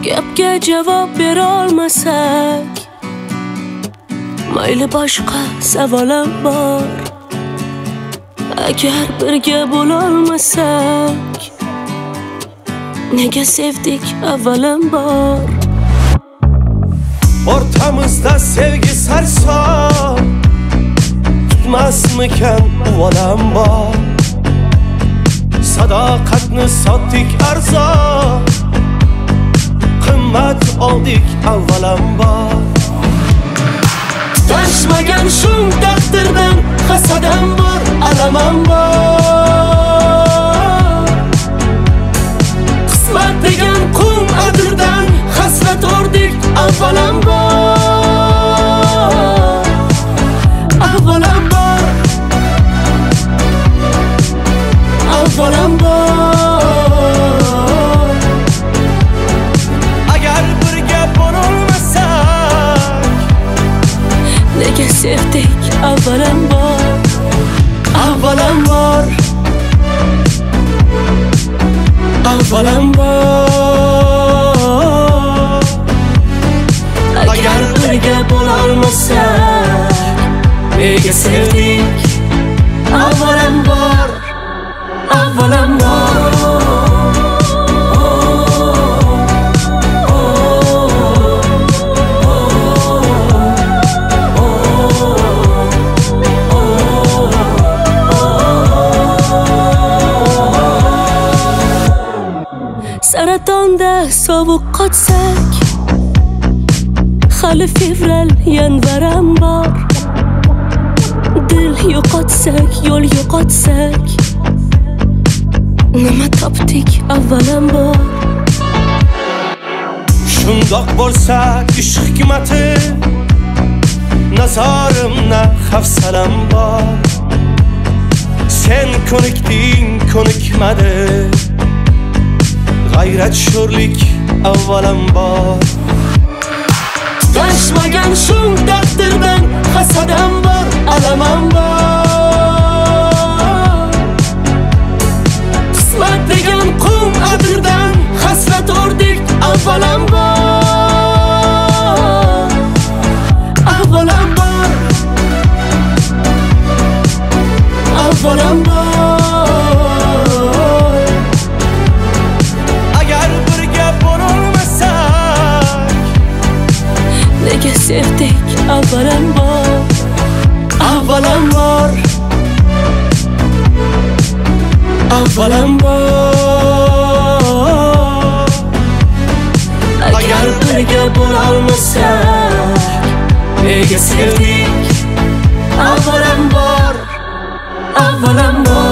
Gapga javob bera olmasak, mayli boshqa savolim bor. Agar birga bo'la olmasak, nega sevdik avvalambor? Ortamizda sevgi sarson, tutmasmikan avvalambor? Sadoqatni sotdik arzon, qimmat oldik avvalambor. Tutashmagan shu taqdirdan hasadam bor, alamam bor. Qismat degan qum adirdan hasrat o'rdik avvalambor. Avvalambor, avvalambor. Agar birga bo'lolmasak, Nega sevdik avvalambor? avvalambor, avvalambor. Agar birga bo'lolmasak, nega sevdik avvalambor, avvalambor. Saratonda sovuq qotsak, hali fevral yanvaram bor. Dil yo'qotsak, yo'l yo'qotsak, nima topdik avvalambor? Shundoq bo'lsa ish hikmati, nazorimda hafsalam bor. Sen ko'nikding, ko'nikmadi, g'ayrat sho'rlik avvalambor. Tutashmagan shu taqdirdan hasadam bor, alamam bor. Qismat degan qum adirdan hasrat o'rdik avvalambor. Avvalambor, avvalambor. Agar birga bo'lolmasak, Nega sevdik avvalambor? avvalambor, avvalambor. Agar birga bo'lolmasak, nega sevdik avvalambor, avvalambor.